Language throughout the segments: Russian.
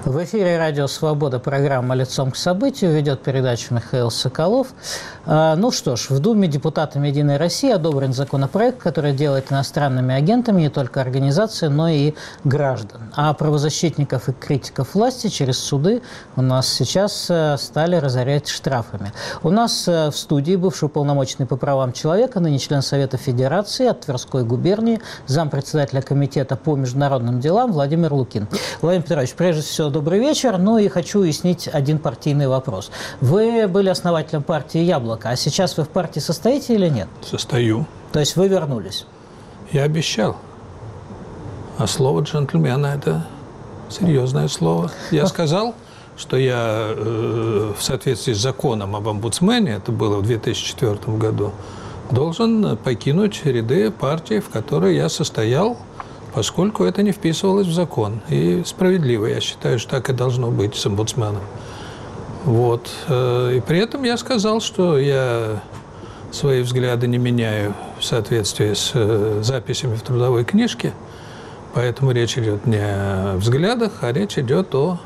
В эфире радио «Свобода», программа «Лицом к событию», ведет передачу Михаил Соколов. Ну что ж, в Думе депутатами «Единой России» одобрен законопроект, который делает иностранными агентами не только организации, но и граждан. А правозащитников и критиков власти через суды у нас сейчас стали разорять штрафами. У нас в студии бывший уполномоченный по правам человека, ныне член Совета Федерации от Тверской губернии, зампредседателя комитета по международным делам Владимир Лукин. Владимир Петрович, прежде всего, добрый вечер. Ну и хочу уяснить один партийный вопрос. Вы были основателем партии «Яблоко», а сейчас вы в партии состоите или нет? Состою. То есть вы вернулись? Я обещал. А слово джентльмена – это серьезное слово. Я сказал, что я в соответствии с законом об омбудсмене, это было в 2004 году, должен покинуть ряды партии, в которой я состоял, поскольку это не вписывалось в закон. И справедливо, я считаю, что так и должно быть с омбудсменом. Вот. И при этом я сказал, что я свои взгляды не меняю в соответствии с записями в трудовой книжке, поэтому речь идет не о взглядах, а речь идет о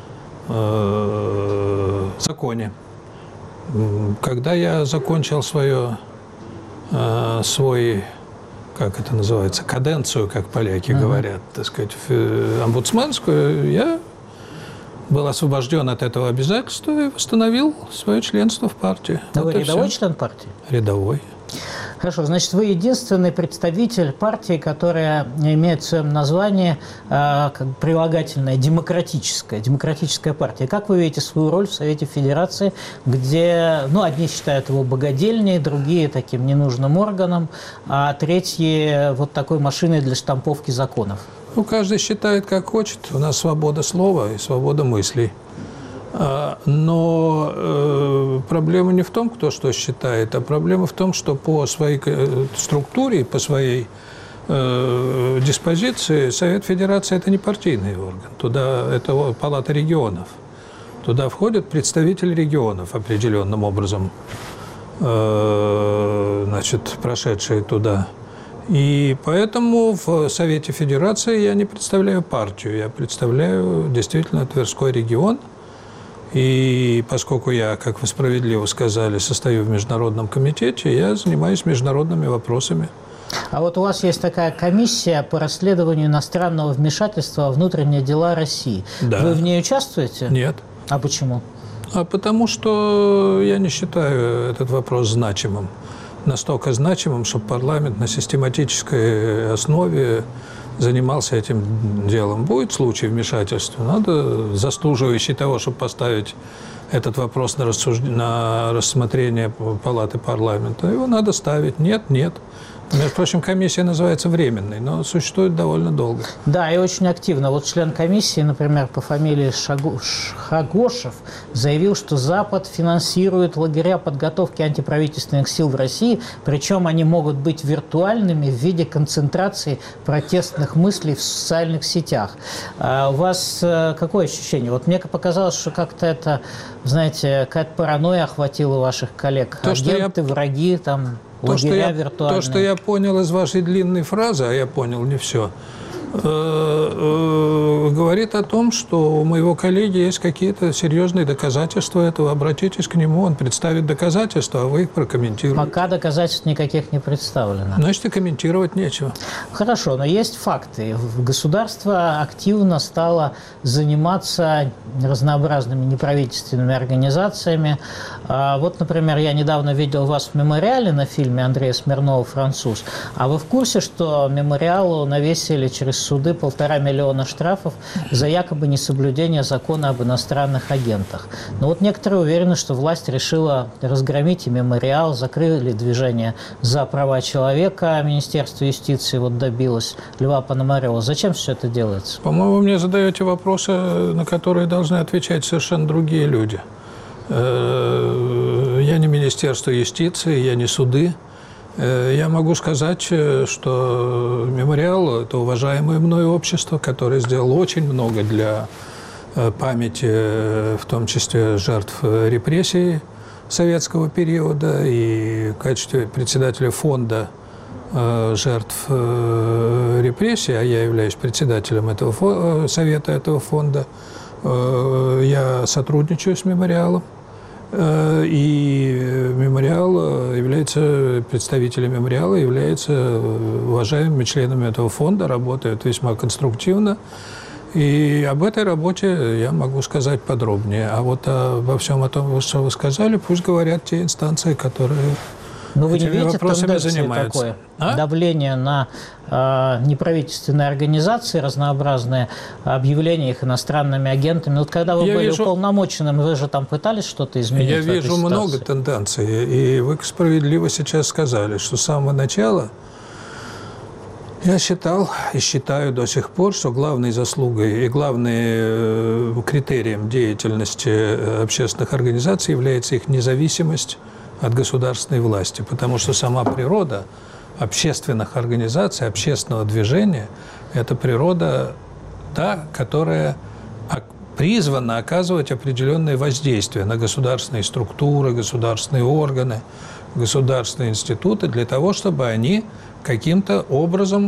законе. Когда я закончил свой, как это называется, каденцию, как поляки говорят, так сказать, омбудсменскую, я был освобожден от этого обязательства и восстановил свое членство в партии. Но вы рядовой член партии? Рядовой. Хорошо, значит, вы единственный представитель партии, которая имеет в своем названии прилагательное демократическая партия. Как вы видите свою роль в Совете Федерации, где, одни считают его богадельней, другие таким ненужным органом, а третьи вот такой машиной для штамповки законов? Каждый считает, как хочет. У нас свобода слова и свобода мыслей. Но проблема не в том, кто что считает, а проблема в том, что по своей структуре, по своей диспозиции Совет Федерации – это не партийный орган. Туда это Палата регионов. Туда входят представители регионов определенным образом, прошедшие туда. И поэтому в Совете Федерации я не представляю партию, я представляю действительно Тверской регион. И поскольку я, как вы справедливо сказали, состою в Международном комитете, я занимаюсь международными вопросами. А вот у вас есть такая комиссия по расследованию иностранного вмешательства во внутренние дела России. Да. Вы в ней участвуете? Нет. А почему? Потому что я не считаю этот вопрос значимым. Настолько значимым, чтобы парламент на систематической основе занимался этим делом. Будет случай вмешательства, надо, заслуживающий того, чтобы поставить этот вопрос на рассмотрение Палаты парламента, его надо ставить. Нет. Между прочим, комиссия называется временной, но существует довольно долго. Да, и очень активно. Вот член комиссии, например, по фамилии Хагошев, заявил, что Запад финансирует лагеря подготовки антиправительственных сил в России, причем они могут быть виртуальными в виде концентрации протестных мыслей в социальных сетях. А у вас какое ощущение? Вот мне показалось, что как-то это, знаете, какая-то паранойя охватила ваших коллег. Агенты, враги, там... То, что я понял из вашей длинной фразы, а я понял не все, говорит о том, что у моего коллеги есть какие-то серьезные доказательства этого. Обратитесь к нему, он представит доказательства, а вы их прокомментируете. Пока доказательств никаких не представлено. Значит, и комментировать нечего. Хорошо, но есть факты. Государство активно стало заниматься разнообразными неправительственными организациями. Вот, например, я недавно видел вас в «Мемориале» на фильме Андрея Смирнова «Француз». А вы в курсе, что «Мемориалу» навесили через суды 1,5 миллиона штрафов за якобы несоблюдение закона об иностранных агентах? Но вот некоторые уверены, что власть решила разгромить и «Мемориал», закрыли движение за права человека, Министерство юстиции добилось Льва Пономарева. Зачем все это делается? По-моему, вы мне задаете вопросы, на которые должны отвечать совершенно другие люди. Я не Министерство юстиции, я не суды. Я могу сказать, что «Мемориал» – это уважаемое мною общество, которое сделало очень много для памяти, в том числе жертв репрессий советского периода. И в качестве председателя фонда жертв репрессий, а я являюсь председателем совета этого фонда, Я сотрудничаю с «Мемориалом». И «Мемориал» является, представители «Мемориала» являются уважаемыми членами этого фонда, работают весьма конструктивно. И об этой работе я могу сказать подробнее. А вот обо всем о том, что вы сказали, пусть говорят те инстанции, которые Но вы не этими видите вопросами тенденции занимаются. такое? Давление на неправительственные организации, разнообразные объявления их иностранными агентами. Вот когда вы были уполномоченным, вы же там пытались что-то изменить? Я вижу много тенденций. И вы справедливо сейчас сказали, что с самого начала я считал и считаю до сих пор, что главной заслугой и главным критерием деятельности общественных организаций является их независимость от государственной власти. Потому что сама природа общественных организаций, общественного движения – это природа, та, которая призвана оказывать определенное воздействие на государственные структуры, государственные органы, государственные институты для того, чтобы они каким-то образом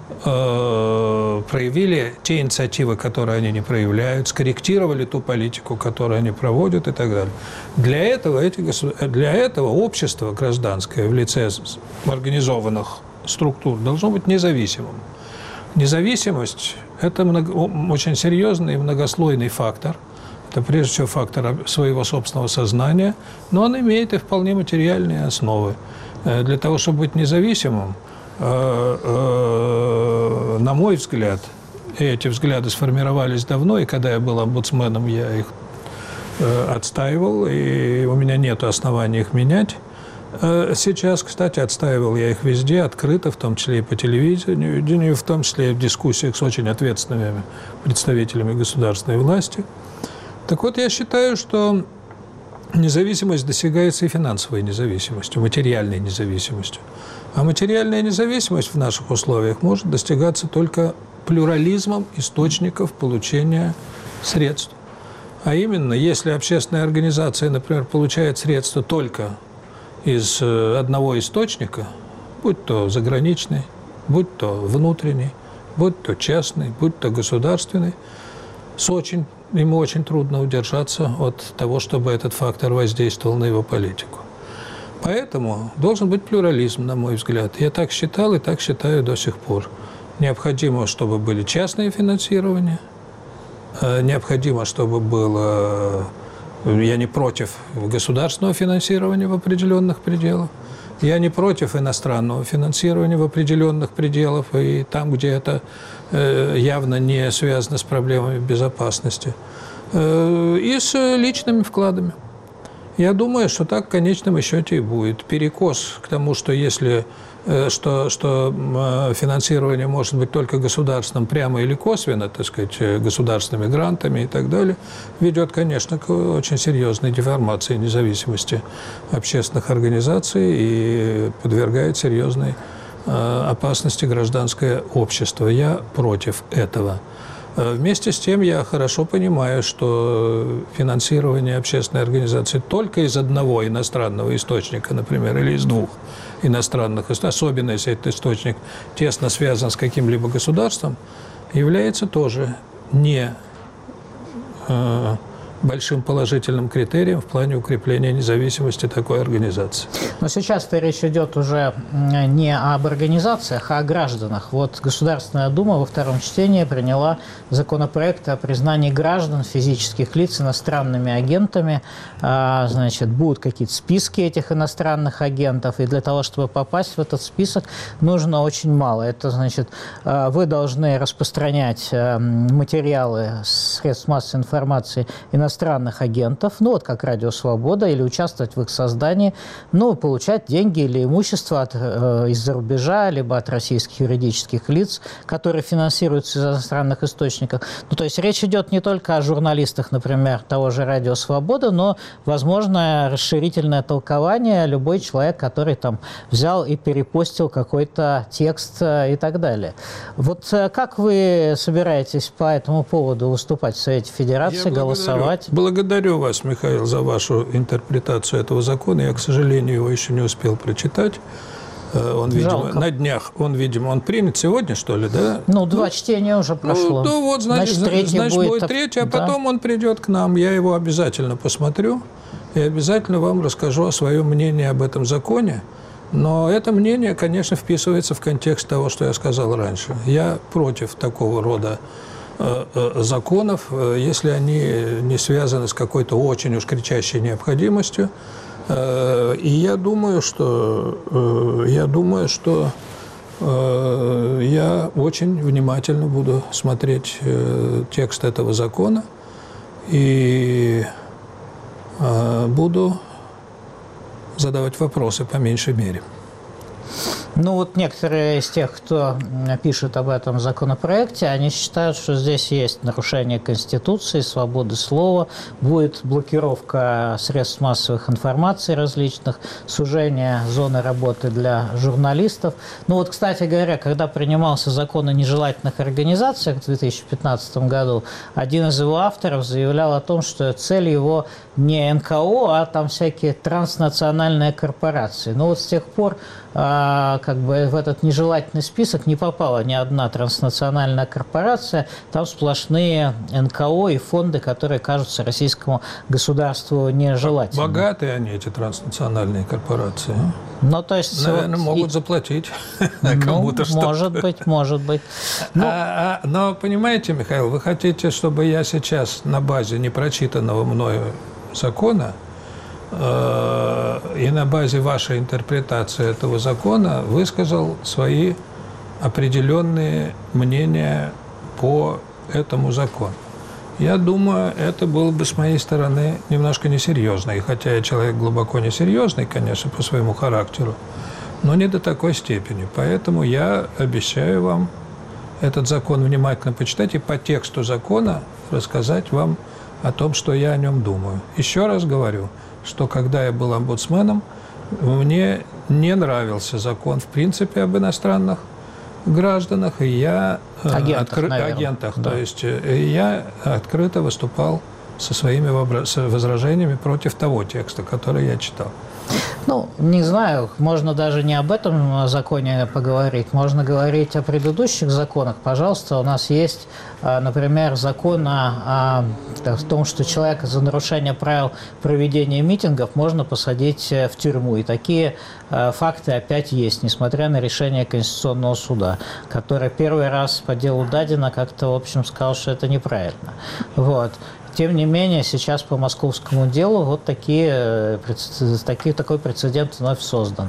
проявили те инициативы, которые они не проявляют, скорректировали ту политику, которую они проводят и так далее. Для этого общество гражданское в лице организованных структур должно быть независимым. Независимость – это очень серьезный и многослойный фактор. Это прежде всего фактор своего собственного сознания, но он имеет и вполне материальные основы. Для того, чтобы быть независимым, на мой взгляд, эти взгляды сформировались давно, и когда я был омбудсменом, я их отстаивал, и у меня нет оснований их менять. Сейчас, кстати, отстаивал я их везде, открыто, в том числе и по телевидению, в том числе и в дискуссиях с очень ответственными представителями государственной власти. Так вот, я считаю, что независимость достигается и финансовой независимостью, материальной независимостью. А материальная независимость в наших условиях может достигаться только плюрализмом источников получения средств. А именно, если общественная организация, например, получает средства только из одного источника, будь то заграничный, будь то внутренний, будь то частный, будь то государственный, ему очень трудно удержаться от того, чтобы этот фактор воздействовал на его политику. Поэтому должен быть плюрализм, на мой взгляд. Я так считал и так считаю до сих пор. Необходимо, чтобы были частные финансирования, необходимо, чтобы было... Я не против государственного финансирования в определенных пределах, я не против иностранного финансирования в определенных пределах и там, где это явно не связано с проблемами безопасности, и с личными вкладами. Я думаю, что так в конечном счете и будет. Перекос к тому, что если что финансирование может быть только государственным, прямо или косвенно, так сказать, государственными грантами и так далее, ведет, конечно, к очень серьезной деформации независимости общественных организаций и подвергает серьезной опасности гражданское общество. Я против этого. Вместе с тем я хорошо понимаю, что финансирование общественной организации только из одного иностранного источника, например, или из двух иностранных, особенно если этот источник тесно связан с каким-либо государством, является тоже не большим положительным критерием в плане укрепления независимости такой организации. Но сейчас-то речь идет уже не об организациях, а о гражданах. Вот Государственная Дума во втором чтении приняла законопроект о признании граждан, физических лиц иностранными агентами. Значит, будут какие-то списки этих иностранных агентов, и для того, чтобы попасть в этот список, нужно очень мало. Это значит, вы должны распространять материалы средств массовой информации иностранных агентов, ну вот как «Радио Свобода», или участвовать в их создании, ну, получать деньги или имущество из-за рубежа, либо от российских юридических лиц, которые финансируются из иностранных источников. Ну, то есть речь идет не только о журналистах, например, того же «Радио Свобода», но, возможно, расширительное толкование любой человек, который там взял и перепостил какой-то текст и так далее. Вот как вы собираетесь по этому поводу выступать в Совете Федерации, голосовать? Благодарю вас, Михаил, за вашу интерпретацию этого закона. Я, к сожалению, его еще не успел прочитать. Он, видимо, на днях, он принят сегодня, что ли, да? Ну, 2 чтения уже прошло. Ну, вот, значит будет третий, а потом он придет к нам. Я его обязательно посмотрю и обязательно вам расскажу о своем мнении об этом законе. Но это мнение, конечно, вписывается в контекст того, что я сказал раньше. Я против такого рода законов, если они не связаны с какой-то очень уж кричащей необходимостью. И я думаю, что я очень внимательно буду смотреть текст этого закона и буду задавать вопросы по меньшей мере. Ну вот некоторые из тех, кто пишет об этом законопроекте, они считают, что здесь есть нарушение Конституции, свободы слова, будет блокировка средств массовых информации различных, сужение зоны работы для журналистов. Ну вот, кстати говоря, когда принимался закон о нежелательных организациях в 2015 году, один из его авторов заявлял о том, что цель его не НКО, а там всякие транснациональные корпорации. Но вот с тех пор как бы в этот нежелательный список не попала ни одна транснациональная корпорация. Там сплошные НКО и фонды, которые кажутся российскому государству нежелательными. Богатые они, эти транснациональные корпорации. Ну, то есть, наверное, могут заплатить кому-то что-то. Может быть. Но, понимаете, Михаил, вы хотите, чтобы я сейчас на базе непрочитанного мною закона и на базе вашей интерпретации этого закона высказал свои определенные мнения по этому закону. Я думаю, это было бы с моей стороны немножко несерьезно. И хотя я человек глубоко несерьезный, конечно, по своему характеру, но не до такой степени. Поэтому я обещаю вам этот закон внимательно почитать и по тексту закона рассказать вам о том, что я о нем думаю. Еще раз говорю, что когда я был омбудсменом, мне не нравился закон, в принципе, об иностранных гражданах, и я агентах, да. То есть я открыто выступал со своими возражениями против того текста, который я читал. Ну, не знаю, можно даже не об этом законе поговорить, можно говорить о предыдущих законах. Пожалуйста, у нас есть, например, закон о том, что человека за нарушение правил проведения митингов можно посадить в тюрьму. И такие факты опять есть, несмотря на решение Конституционного суда, который первый раз по делу Дадина как-то, в общем, сказал, что это неправильно. Вот. Тем не менее, сейчас по московскому делу вот такой прецедент вновь создан.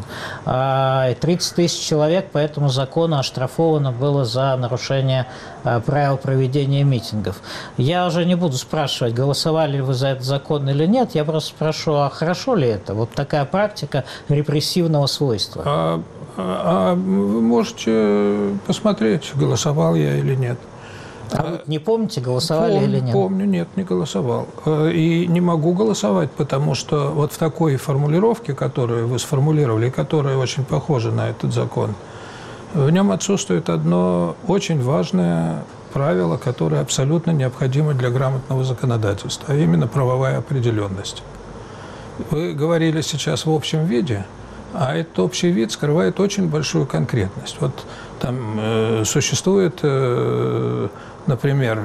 30 тысяч человек по этому закону оштрафовано было за нарушение правил проведения митингов. Я уже не буду спрашивать, голосовали ли вы за этот закон или нет, я просто спрошу, а хорошо ли это? Вот такая практика репрессивного свойства. Вы можете посмотреть, голосовал я или нет. А вы не помните, голосовали или нет? Помню, нет, не голосовал. И не могу голосовать, потому что вот в такой формулировке, которую вы сформулировали, которая очень похожа на этот закон, в нем отсутствует одно очень важное правило, которое абсолютно необходимо для грамотного законодательства, а именно правовая определенность. Вы говорили сейчас в общем виде, а этот общий вид скрывает очень большую конкретность. Вот там существует, например,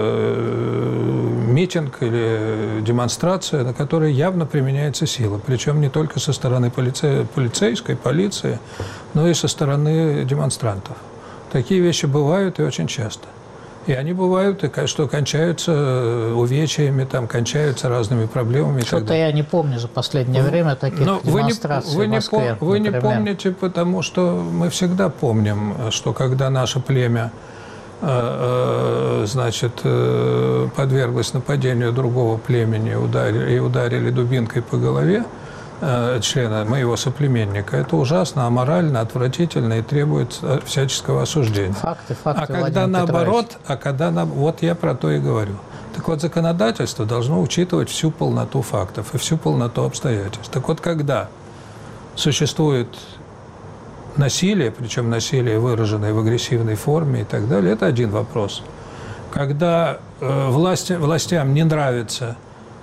митинг или демонстрация, на которой явно применяется сила, причем не только со стороны полиции, но и со стороны демонстрантов. Такие вещи бывают и очень часто. И они бывают, что кончаются увечьями, там, кончаются разными проблемами. Что-то я не помню за последнее время таких демонстраций в Москве. Вы не помните, потому что мы всегда помним, что когда наше племя подверглось нападению другого племени и ударили дубинкой по голове члена моего соплеменника, это ужасно, аморально, отвратительно и требует всяческого осуждения. Факты, а когда наоборот, вот я про то и говорю. Так вот, законодательство должно учитывать всю полноту фактов и всю полноту обстоятельств. Так вот, когда существует насилие, причем насилие, выраженное в агрессивной форме и так далее, это один вопрос. Когда властям не нравится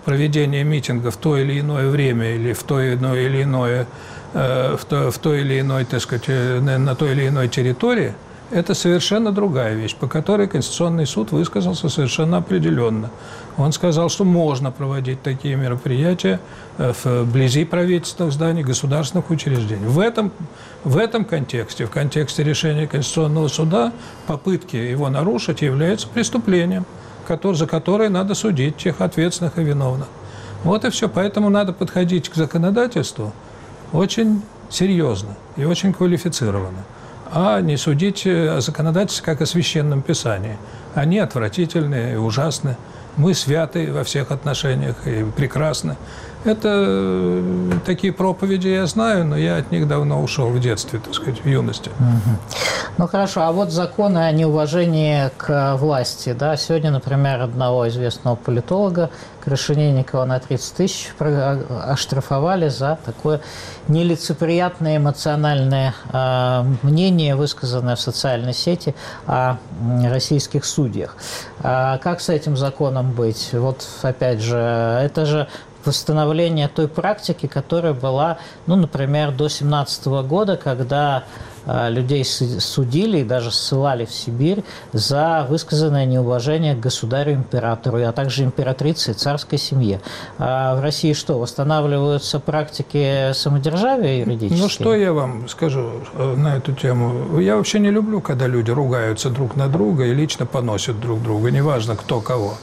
проведение митинга в то или иное время или в то или иное, в той или иной, так сказать, на той или иной территории, это совершенно другая вещь, по которой Конституционный суд высказался совершенно определенно. Он сказал, что можно проводить такие мероприятия вблизи правительственных зданий, государственных учреждений. В этом контексте, в контексте решения Конституционного суда, попытки его нарушить являются преступлением, за которое надо судить тех ответственных и виновных. Вот и все. Поэтому надо подходить к законодательству очень серьезно и очень квалифицированно, а не судить о законодательстве как о священном писании. Они отвратительные и ужасны. Мы святы во всех отношениях и прекрасны. Это такие проповеди я знаю, но я от них давно ушел в детстве, так сказать, в юности. Ну хорошо, а вот законы о неуважении к власти, да, сегодня, например, одного известного политолога Крашенинникова на 30 тысяч оштрафовали за такое нелицеприятное эмоциональное мнение, высказанное в социальной сети о российских судьях. Как с этим законом быть? Вот опять же, это же восстановление той практики, которая была, ну, например, до 1917 года, когда людей судили и даже ссылали в Сибирь за высказанное неуважение к государю-императору, а также императрице и царской семье. А в России что, восстанавливаются практики самодержавия юридические? Ну, что я вам скажу на эту тему? Я вообще не люблю, когда люди ругаются друг на друга и лично поносят друг друга, неважно, кто кого.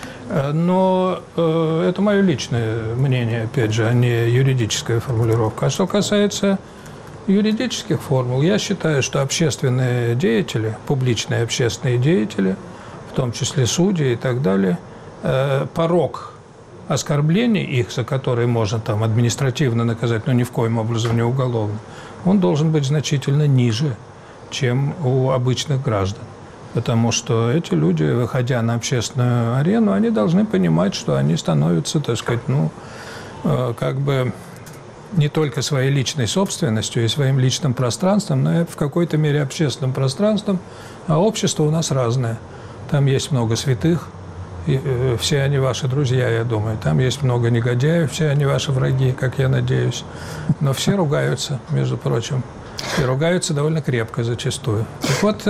Но это мое личное мнение, опять же, а не юридическая формулировка. А что касается юридических формул, я считаю, что общественные деятели, публичные общественные деятели, в том числе судьи и так далее, порог оскорблений их, за которые можно там административно наказать, но ни в коем образом не уголовно, он должен быть значительно ниже, чем у обычных граждан. Потому что эти люди, выходя на общественную арену, они должны понимать, что они становятся, так сказать, ну, как бы не только своей личной собственностью и своим личным пространством, но и в какой-то мере общественным пространством. А общество у нас разное. Там есть много святых, и все они ваши друзья, я думаю. Там есть много негодяев, все они ваши враги, как я надеюсь. Но все ругаются, между прочим. И ругаются довольно крепко зачастую. Так вот,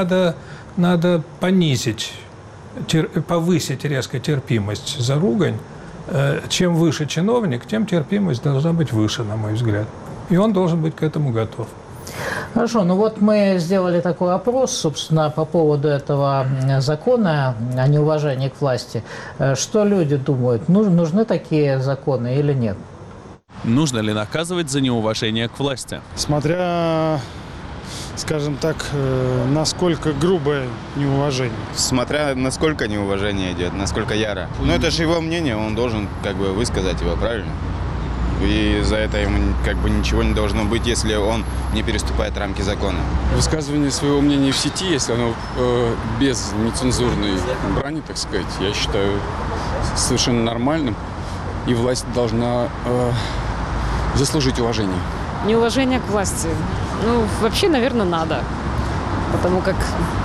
надо понизить, повысить резко терпимость за ругань. Чем выше чиновник, тем терпимость должна быть выше, на мой взгляд. И он должен быть к этому готов. Хорошо, ну вот мы сделали такой опрос, собственно, по поводу этого закона о неуважении к власти. Что люди думают, нужны такие законы или нет? Нужно ли наказывать за неуважение к власти? Смотря, скажем так, насколько грубое неуважение. Смотря насколько неуважение идет, насколько яро. Но это же его мнение, он должен как бы высказать его, правильно? И за это ему как бы ничего не должно быть, если он не переступает рамки закона. Высказывание своего мнения в сети, если оно без нецензурной брани, так сказать, я считаю совершенно нормальным. И власть должна заслужить уважение. Неуважение к власти. Ну, вообще, наверное, надо. Потому как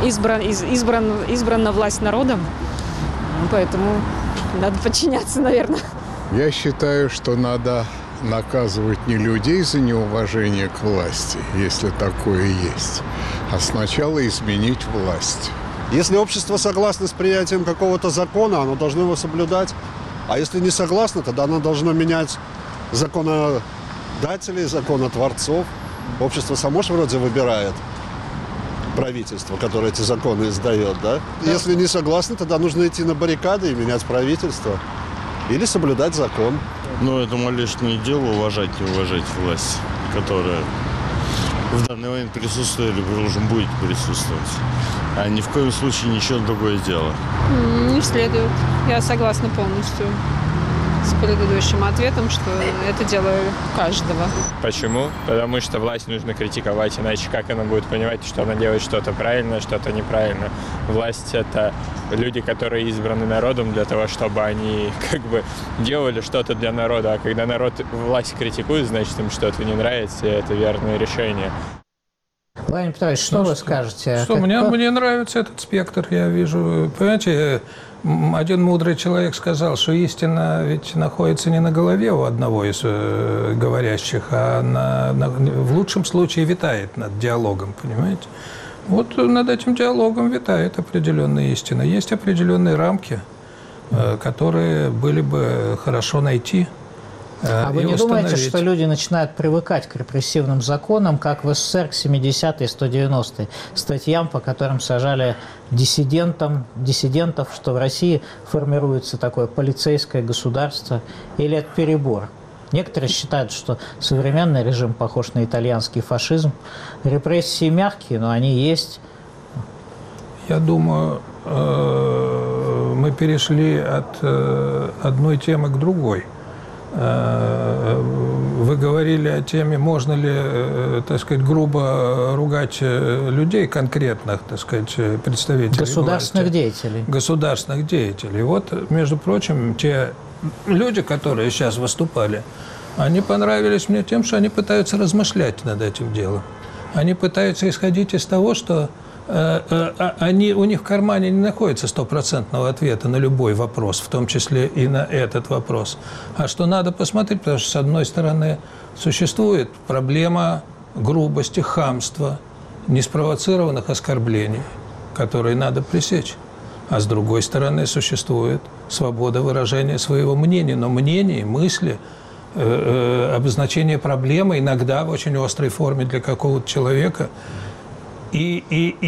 избрана власть народом. Поэтому надо подчиняться, наверное. Я считаю, что надо наказывать не людей за неуважение к власти, если такое есть, а сначала изменить власть. Если общество согласно с принятием какого-то закона, оно должно его соблюдать. А если не согласно, тогда оно должно менять законодателей, законотворцов. Общество само же вроде выбирает правительство, которое эти законы издает, да? Если не согласны, тогда нужно идти на баррикады и менять правительство. Или соблюдать закон. Ну, этому лишнее дело уважать и уважать власть, которая в данный момент присутствует или, предположим, будет присутствовать. А ни в коем случае ничего другое дело. Не следует. Я согласна полностью с предыдущим ответом, что это дело каждого. Почему? Потому что власть нужно критиковать, иначе как она будет понимать, что она делает что-то правильно, что-то неправильно. Власть – это люди, которые избраны народом для того, чтобы они как бы делали что-то для народа. А когда народ власть критикует, значит, им что-то не нравится, и это верное решение. Владимир Петрович, что вы скажете? Мне нравится этот спектр, я вижу. Понимаете, один мудрый человек сказал, что истина ведь находится не на голове у одного из говорящих, а в лучшем случае витает над диалогом, понимаете? Вот над этим диалогом витает определенная истина. Есть определенные рамки, которые были бы хорошо найти. А вы не думаете, что люди начинают привыкать к репрессивным законам, как в СССР к 70-е, 190-е статьям, по которым сажали диссидентов, что в России формируется такое полицейское государство, или это перебор? Некоторые считают, что современный режим похож на итальянский фашизм. Репрессии мягкие, но они есть. Я думаю, мы перешли от одной темы к другой. Вы говорили о теме, можно ли, так сказать, грубо ругать людей конкретных, так сказать, представителей государственных власти. Деятелей. Государственных деятелей. Вот, между прочим, те люди, которые сейчас выступали, они понравились мне тем, что они пытаются размышлять над этим делом. Они пытаются исходить из того, что у них в кармане не находится стопроцентного ответа на любой вопрос, в том числе и на этот вопрос. А что надо посмотреть, потому что, с одной стороны, существует проблема грубости, хамства, неспровоцированных оскорблений, которые надо пресечь. А с другой стороны, существует свобода выражения своего мнения. Но мнение, мысли, обозначение проблемы иногда в очень острой форме для какого-то человека – И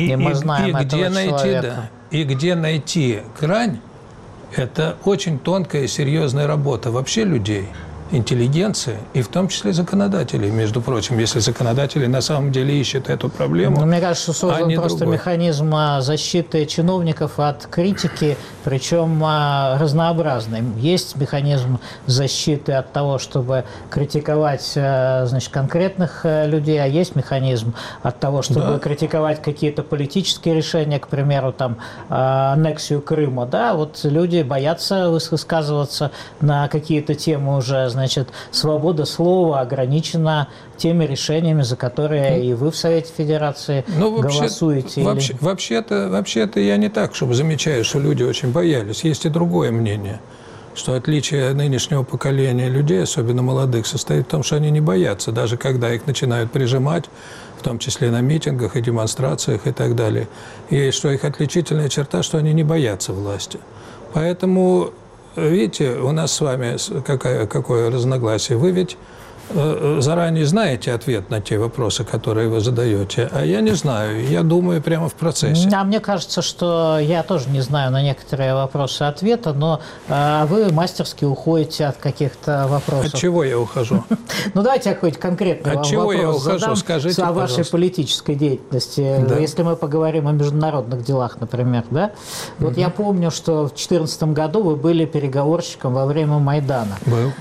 где найти грань, это очень тонкая и серьезная работа вообще людей, интеллигенции, и в том числе законодателей, между прочим, если законодатели на самом деле ищут эту проблему. Мне кажется, что создан просто механизм защиты чиновников от критики, причем разнообразный. Есть механизм защиты от того, чтобы критиковать, значит, конкретных людей, а есть механизм от того, чтобы критиковать какие-то политические решения, к примеру, там, аннексию Крыма. Да, вот люди боятся высказываться на какие-то темы уже, значит, свобода слова ограничена теми решениями, за которые и вы в Совете Федерации голосуете. Вообще-то я не так, чтобы замечаю, что люди очень боялись. Есть и другое мнение, что отличие нынешнего поколения людей, особенно молодых, состоит в том, что они не боятся, даже когда их начинают прижимать, в том числе на митингах и демонстрациях и так далее. И что их отличительная черта, что они не боятся власти. Поэтому, видите, у нас с вами какое разногласие. Вы ведь заранее знаете ответ на те вопросы, которые вы задаете, а я не знаю, я думаю прямо в процессе. А мне кажется, что я тоже не знаю на некоторые вопросы ответа, но вы мастерски уходите от каких-то вопросов. От чего я ухожу? Ну, давайте я какой-то конкретный вопрос задам. От чего я ухожу? Скажите, о вашей политической деятельности. Если мы поговорим о международных делах, например, да? Вот я помню, что в 2014 году вы были переговорщиком во время Майдана. Был.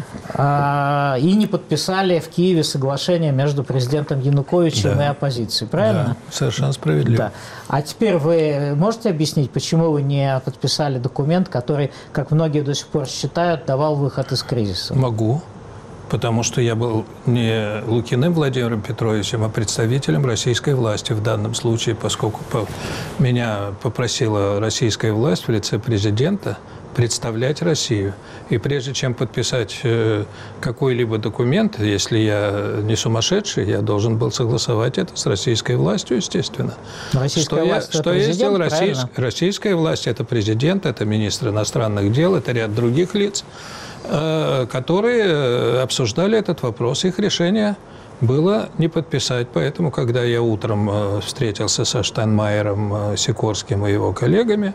И не подписали в Киеве соглашение между президентом Януковичем и оппозицией, правильно? Да, совершенно справедливо. Да. А теперь вы можете объяснить, почему вы не подписали документ, который, как многие до сих пор считают, давал выход из кризиса? Могу. Потому что я был не Лукиным Владимиром Петровичем, а представителем российской власти в данном случае, поскольку меня попросила российская власть в лице президента представлять Россию. И прежде чем подписать какой-либо документ, если я не сумасшедший, я должен был согласовать это с российской властью, естественно. Российская власть – это президент, правильно? Российская власть – это президент, это министр иностранных дел, это ряд других лиц, которые обсуждали этот вопрос. Их решение было не подписать. Поэтому, когда я утром встретился со Штайнмайером, Сикорским и его коллегами,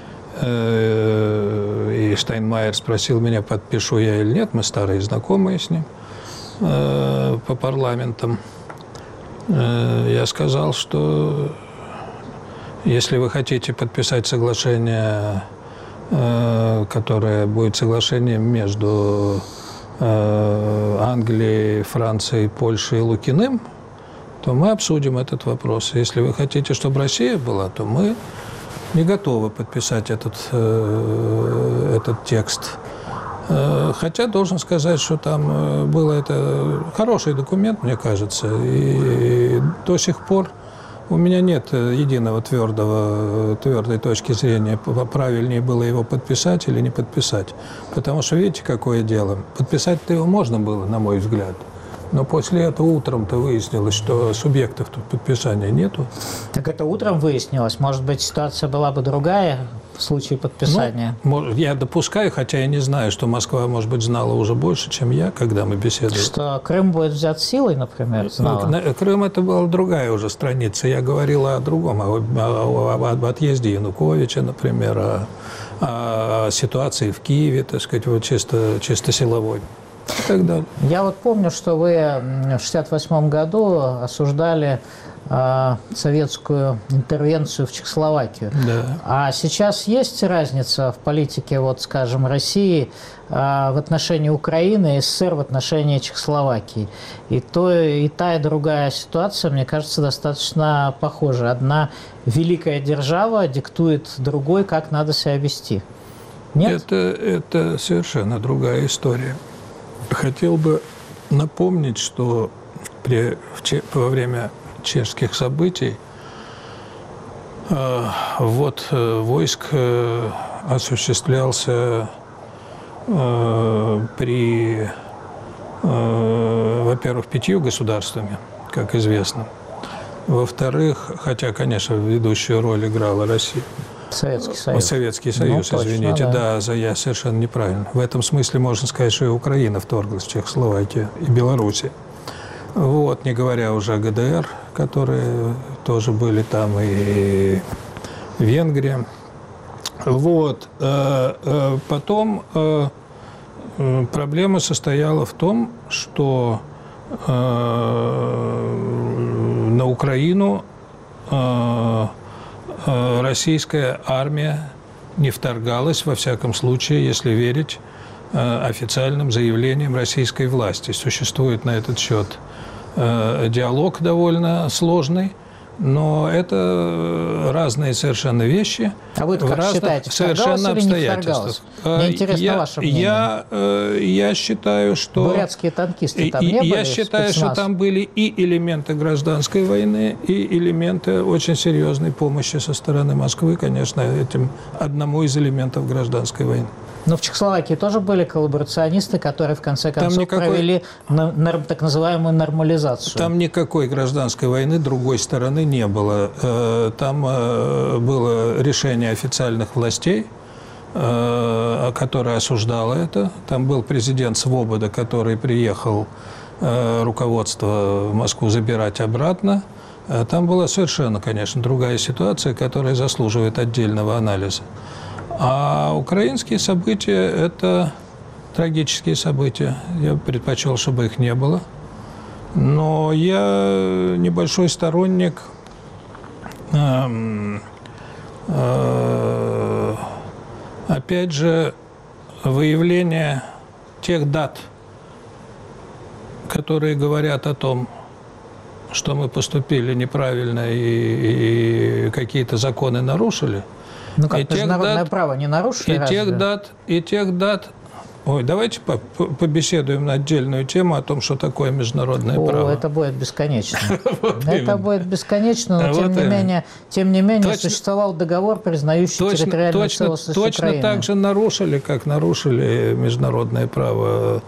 и Штайнмайер спросил меня, подпишу я или нет, мы старые знакомые с ним по парламентам, я сказал, что если вы хотите подписать соглашение, которое будет соглашением между Англией, Францией, Польшей и Лукиным, то мы обсудим этот вопрос. Если вы хотите, чтобы Россия была, то мы не готовы подписать этот текст. Хотя должен сказать, что там был это хороший документ, мне кажется, и до сих пор У меня нет единого твердой точки зрения, правильнее было его подписать или не подписать. Потому что, видите, какое дело. Подписать-то его можно было, на мой взгляд. Но после этого утром-то выяснилось, что субъектов тут подписания нету. Так это утром выяснилось? Может быть, ситуация была бы другая в случае подписания? Ну, я допускаю, хотя я не знаю, что Москва, может быть, знала уже больше, чем я, когда мы беседовали. Что Крым будет взят силой, например, знала? Крым – это была другая уже страница. Я говорил о другом, об отъезде Януковича, например, о ситуации в Киеве, так сказать, вот чисто силовой. Тогда. Я вот помню, что вы в 1968 году осуждали советскую интервенцию в Чехословакию. Да. А сейчас есть разница в политике, вот, скажем, России в отношении Украины и СССР в отношении Чехословакии? И та, и другая ситуация, мне кажется, достаточно похожа. Одна великая держава диктует другой, как надо себя вести. Нет? Это совершенно другая история. Хотел бы напомнить, что во время чешских событий ввод войск осуществлялся во-первых, 5 государствами, как известно. Во-вторых, хотя, конечно, ведущую роль играла Россия. Советский Союз. Советский Союз, точно, извините. да. Я совершенно неправильно. В этом смысле можно сказать, что и Украина вторглась в Чехословакию, и Белоруссия. Вот, не говоря уже о ГДР, которые тоже были там, и Венгрия. Вот. Потом проблема состояла в том, что на Украину российская армия не вторгалась, во всяком случае, если верить официальным заявлениям российской власти. Существует на этот счет диалог довольно сложный, но это разные совершенно вещи. А вы как считаете, совершенно обстоятельствах. Мне интересно ваше мнение. Я считаю, что... Бурятские танкисты там не были? Я считаю, что там были и элементы гражданской войны, и элементы очень серьезной помощи со стороны Москвы, конечно, одному из элементов гражданской войны. Но в Чехословакии тоже были коллаборационисты, которые в конце концов провели так называемую нормализацию. Там никакой гражданской войны другой стороны не было. Там было решение официальных властей, которое осуждало это. Там был президент Свобода, который приехал руководство в Москву забирать обратно. Там была совершенно, конечно, другая ситуация, которая заслуживает отдельного анализа. А украинские события – это трагические события. Я предпочел, чтобы их не было. Но я небольшой сторонник опять же, выявления тех дат, которые говорят о том, что мы поступили неправильно и какие-то законы нарушили. Ну как, международное право не нарушили? И тех дат. Ой, давайте побеседуем на отдельную тему о том, что такое международное право. Это будет бесконечно. Это будет бесконечно, но тем не менее существовал договор, признающий территориальную целостность Украины. Точно так же нарушили, как нарушили международное право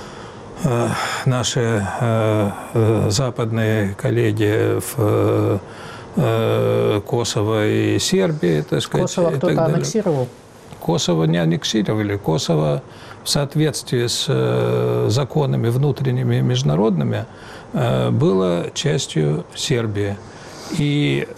наши западные коллеги в Косово и Сербии, так сказать. Косово кто-то аннексировал? Косово не аннексировали. Косово в соответствии с законами внутренними и международными было частью Сербии. И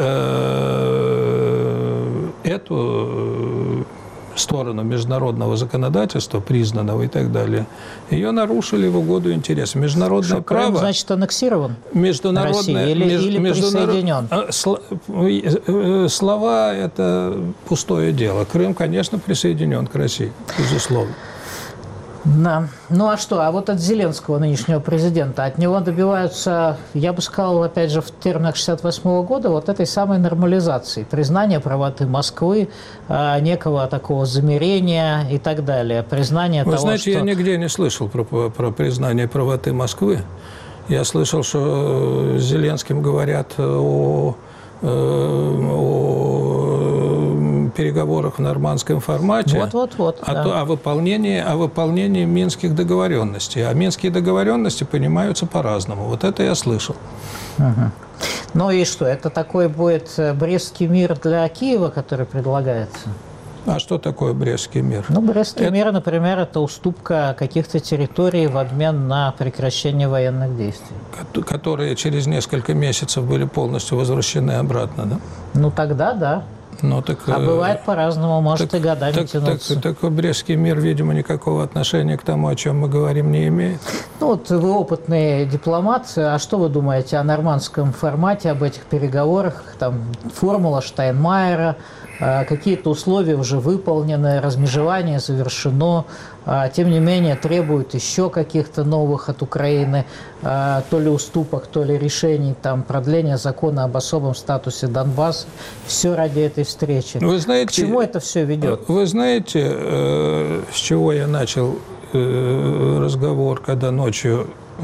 эту сторону международного законодательства, признанного и так далее, ее нарушили в угоду интересам. Международное право... Крым, значит, аннексирован международное, или присоединен? Слова – это пустое дело. Крым, конечно, присоединен к России, безусловно. Да. Ну а что? А вот от Зеленского, нынешнего президента, от него добиваются, я бы сказал, опять же, в терминах 1968 года вот этой самой нормализации, признания правоты Москвы, некого такого замирения и так далее. Признание того, знаете, я нигде не слышал про признание правоты Москвы. Я слышал, что с Зеленским говорят о о переговорах в нормандском формате, о выполнении минских договоренностей. А минские договоренности понимаются по-разному. Вот это я слышал. Угу. Ну и что, это такой будет Брестский мир для Киева, который предлагается? А что такое Брестский мир? Ну, Брестский мир, например, это уступка каких-то территорий в обмен на прекращение военных действий. Которые через несколько месяцев были полностью возвращены обратно, да? Ну, тогда да. Ну, так, а бывает по-разному, может и годами тянуться. Так Брестский мир, видимо, никакого отношения к тому, о чем мы говорим, не имеет. Ну, вот вы опытный дипломат. А что вы думаете о нормандском формате, об этих переговорах? Там формула Штайнмайера, какие-то условия уже выполнены, размежевание завершено. Тем не менее, требуют еще каких-то новых от Украины, то ли уступок, то ли решений, там, продления закона об особом статусе Донбасса. Все ради этой встречи. Вы знаете, к чему это все ведет? Вы знаете, с чего я начал разговор, когда ночью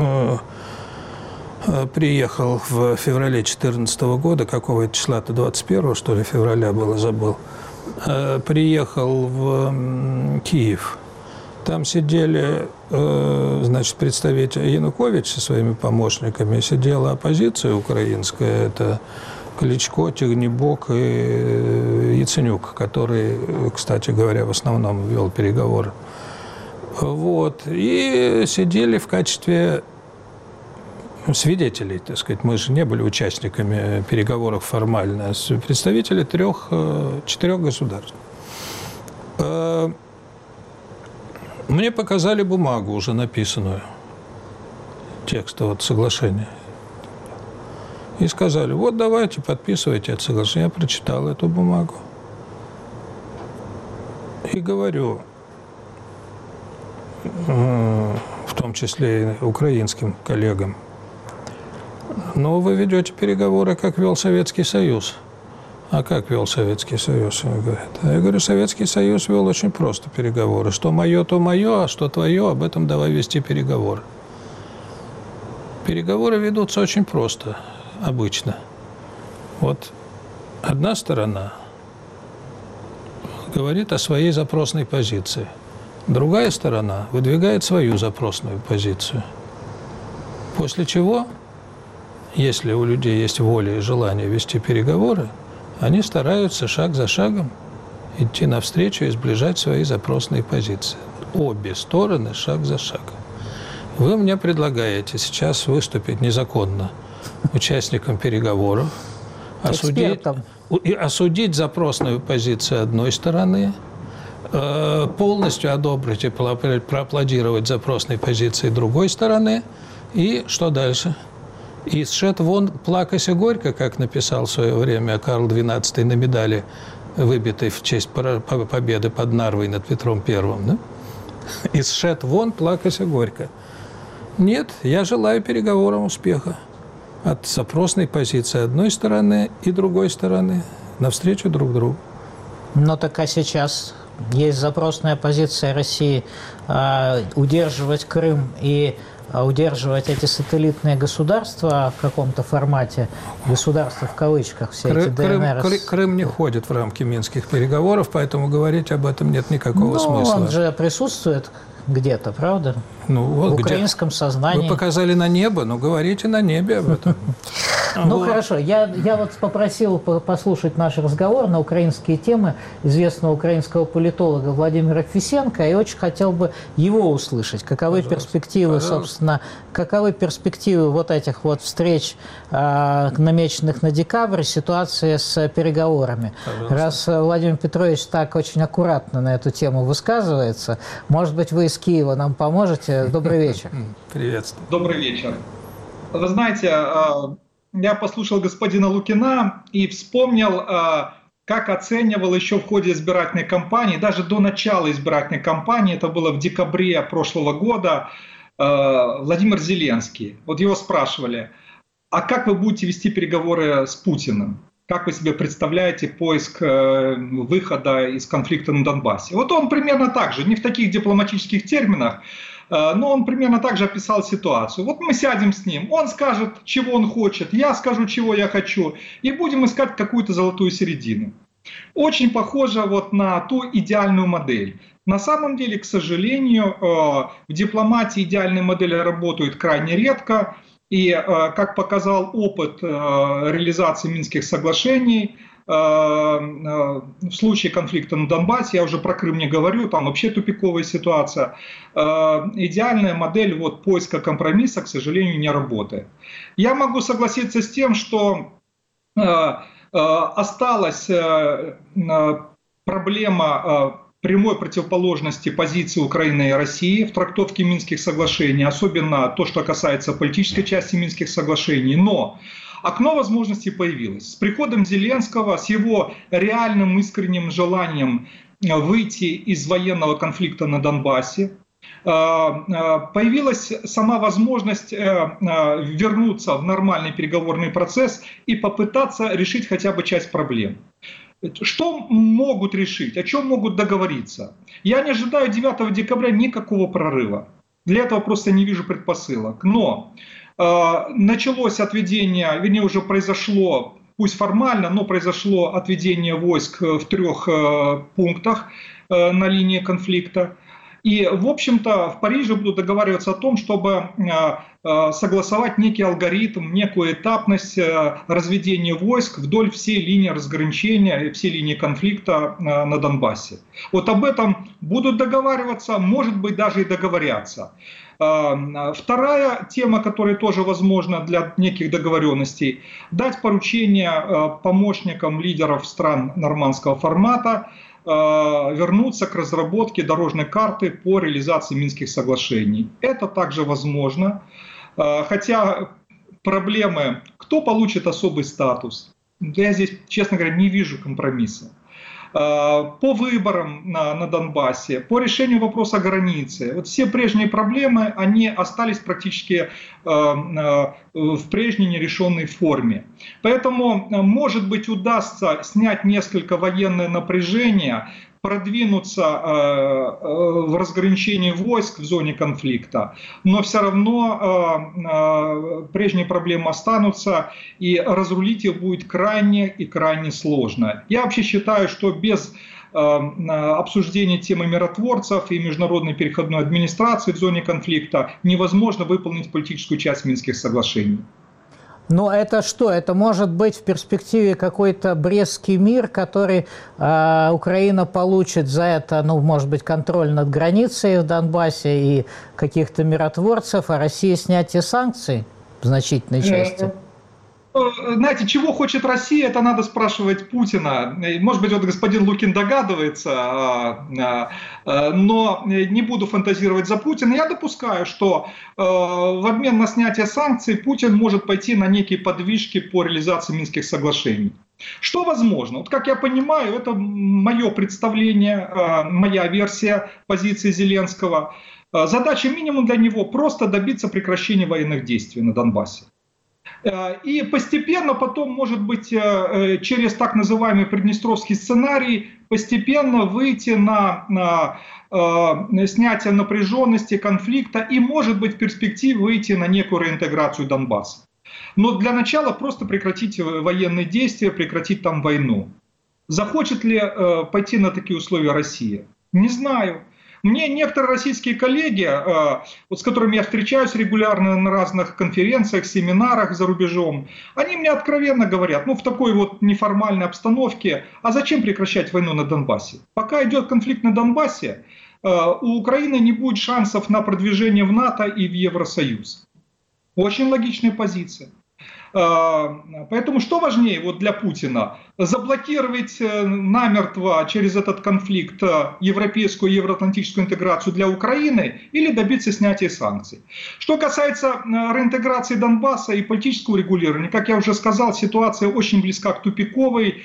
приехал в феврале 2014 года, какого это числа-то, 21 что ли, февраля было, забыл, приехал в Киев. Там сидели, значит, представитель Янукович со своими помощниками, сидела оппозиция украинская, это Кличко, Тягнебок и Яценюк, который, кстати говоря, в основном вел переговоры. Вот. И сидели в качестве свидетелей, так сказать. Мы же не были участниками переговоров формально. Представители 4 государств. Мне показали бумагу, уже написанную, текст вот соглашения. И сказали, вот давайте, подписывайте это соглашение. Я прочитал эту бумагу. И говорю, в том числе и украинским коллегам, но вы ведете переговоры, как вел Советский Союз. А как вел Советский Союз? Я говорю, Советский Союз вел очень просто переговоры. Что мое, то мое, а что твое, об этом давай вести переговоры. Переговоры ведутся очень просто, обычно. Вот одна сторона говорит о своей запросной позиции. Другая сторона выдвигает свою запросную позицию. После чего, если у людей есть воля и желание вести переговоры, они стараются шаг за шагом идти навстречу и сближать свои запросные позиции. Обе стороны шаг за шагом. Вы мне предлагаете сейчас выступить незаконно участником переговоров, осудить запросную позицию одной стороны, полностью одобрить и проаплодировать запросной позиции другой стороны, и что дальше? И сшед вон плакася горько, как написал в свое время Карл XII на медали, выбитой в честь победы под Нарвой над Петром I. Да? И сшед вон плакася горько. Нет, я желаю переговорам успеха. От запросной позиции одной стороны и другой стороны навстречу друг другу. Но так а сейчас есть запросная позиция России удерживать Крым и удерживать эти сателлитные государства в каком-то формате, государства в кавычках, все эти ДНР. Крым не входит в рамки минских переговоров, поэтому говорить об этом нет никакого смысла. Он же присутствует где-то, правда? Ну, вот в украинском сознании. Вы показали на небо, но говорите на небе об этом. Ну, хорошо. Я вот попросил послушать наш разговор на украинские темы известного украинского политолога Владимира Фисенко, и очень хотел бы его услышать. Каковы перспективы, собственно, каковы перспективы вот этих вот встреч, намеченных на декабрь, ситуации с переговорами? Раз Владимир Петрович так очень аккуратно на эту тему высказывается, может быть, вы из Киева нам поможете? Добрый вечер. Приветствую. Добрый вечер. Вы знаете, я послушал господина Лукина и вспомнил, как оценивал еще в ходе избирательной кампании, даже до начала избирательной кампании, это было в декабре прошлого года, Владимир Зеленский. Вот его спрашивали, а как вы будете вести переговоры с Путиным? Как вы себе представляете поиск выхода из конфликта на Донбассе? Вот он примерно так же, не в таких дипломатических терминах, но он примерно так же описал ситуацию. Вот мы сядем с ним, он скажет, чего он хочет, я скажу, чего я хочу, и будем искать какую-то золотую середину. Очень похоже вот на ту идеальную модель. На самом деле, к сожалению, в дипломатии идеальные модели работают крайне редко. И, как показал опыт реализации Минских соглашений, в случае конфликта на Донбассе, я уже про Крым не говорю, там вообще тупиковая ситуация, идеальная модель вот, поиска компромисса, к сожалению, не работает. Я могу согласиться с тем, что осталась проблема прямой противоположности позиции Украины и России в трактовке Минских соглашений, особенно то, что касается политической части Минских соглашений. Но окно возможностей появилось. С приходом Зеленского, с его реальным искренним желанием выйти из военного конфликта на Донбассе, появилась сама возможность вернуться в нормальный переговорный процесс и попытаться решить хотя бы часть проблем. Что могут решить, о чем могут договориться? Я не ожидаю 9 декабря никакого прорыва. Для этого просто не вижу предпосылок. Но началось отведение, вернее уже произошло, пусть формально, но произошло отведение войск в 3 пунктах на линии конфликта. И, в общем-то, в Париже будут договариваться о том, чтобы согласовать некий алгоритм, некую этапность разведения войск вдоль всей линии разграничения, всей линии конфликта на Донбассе. Вот об этом будут договариваться, может быть, даже и договорятся. Вторая тема, которая тоже возможна для неких договоренностей, дать поручение помощникам лидеров стран нормандского формата вернуться к разработке дорожной карты по реализации Минских соглашений. Это также возможно, хотя проблемы, кто получит особый статус, я здесь, честно говоря, не вижу компромисса. По выборам на Донбассе, по решению вопроса границы. Вот все прежние проблемы, они остались практически в прежней нерешенной форме. Поэтому, может быть, удастся снять несколько военное напряжение, продвинуться в разграничении войск в зоне конфликта, но все равно прежние проблемы останутся, и разрулить их будет крайне и крайне сложно. Я вообще считаю, что без обсуждения темы миротворцев и международной переходной администрации в зоне конфликта невозможно выполнить политическую часть Минских соглашений. Но это что? Это может быть в перспективе какой-то Брестский мир, который Украина получит за это, ну, может быть, контроль над границей в Донбассе и каких-то миротворцев, а Россия снятие санкций в значительной части? Знаете, чего хочет Россия, это надо спрашивать Путина. Может быть, вот господин Лукин догадывается, но не буду фантазировать за Путина. Я допускаю, что в обмен на снятие санкций Путин может пойти на некие подвижки по реализации Минских соглашений. Что возможно? Вот как я понимаю, это мое представление, моя версия позиции Зеленского. Задача минимум для него просто добиться прекращения военных действий на Донбассе. И постепенно потом, может быть, через так называемый приднестровский сценарий, постепенно выйти на снятие напряженности, конфликта и, может быть, в перспективе выйти на некую реинтеграцию Донбасса. Но для начала просто прекратить военные действия, прекратить там войну. Захочет ли пойти на такие условия Россия? Не знаю. Мне некоторые российские коллеги, вот с которыми я встречаюсь регулярно на разных конференциях, семинарах за рубежом, они мне откровенно говорят, ну в такой вот неформальной обстановке, а зачем прекращать войну на Донбассе? Пока идет конфликт на Донбассе, у Украины не будет шансов на продвижение в НАТО и в Евросоюз. Очень логичная позиция. Поэтому что важнее вот для Путина? Заблокировать намертво через этот конфликт европейскую и евроатлантическую интеграцию для Украины или добиться снятия санкций? Что касается реинтеграции Донбасса и политического регулирования, как я уже сказал, ситуация очень близка к тупиковой.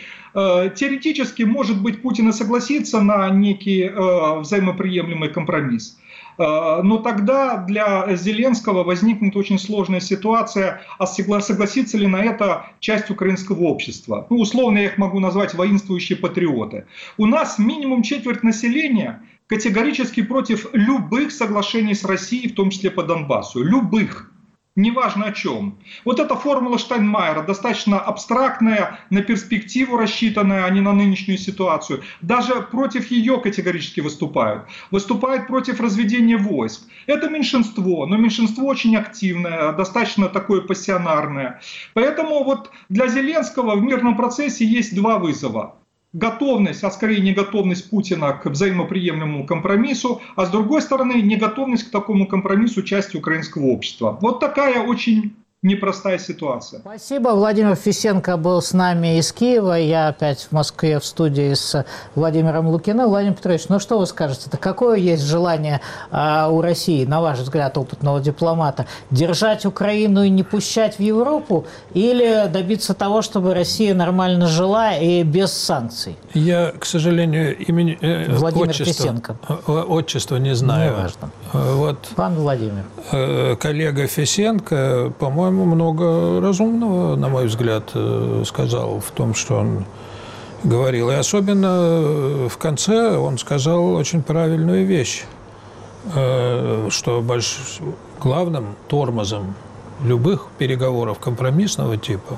Теоретически, может быть, Путин и согласится на некий взаимоприемлемый компромисс. Но тогда для Зеленского возникнет очень сложная ситуация, а согласится ли на это часть украинского общества. Ну, условно я их могу назвать воинствующие патриоты. У нас минимум четверть населения категорически против любых соглашений с Россией, в том числе по Донбассу. Любых. Неважно о чем. Вот эта формула Штайнмайера достаточно абстрактная, на перспективу рассчитанная, а не на нынешнюю ситуацию. Даже против ее категорически выступают. Выступают против разведения войск. Это меньшинство, но меньшинство очень активное, достаточно такое пассионарное. Поэтому вот для Зеленского в мирном процессе есть два вызова. Готовность, а скорее неготовность Путина к взаимоприемлемому компромиссу, а с другой стороны неготовность к такому компромиссу части украинского общества. Вот такая очень непростая ситуация. Спасибо. Владимир Фисенко был с нами из Киева. Я опять в Москве в студии с Владимиром Лукиным. Владимир Петрович, ну что вы скажете? Какое есть желание у России, на ваш взгляд, опытного дипломата, держать Украину и не пущать в Европу или добиться того, чтобы Россия нормально жила и без санкций? Я, к сожалению, имени Владимир Фисенко. Отчество не знаю. Неважно. Вот, пан Владимир. Коллега Фисенко, по-моему, много разумного, на мой взгляд, сказал в том, что он говорил. И особенно в конце он сказал очень правильную вещь, что главным тормозом любых переговоров компромиссного типа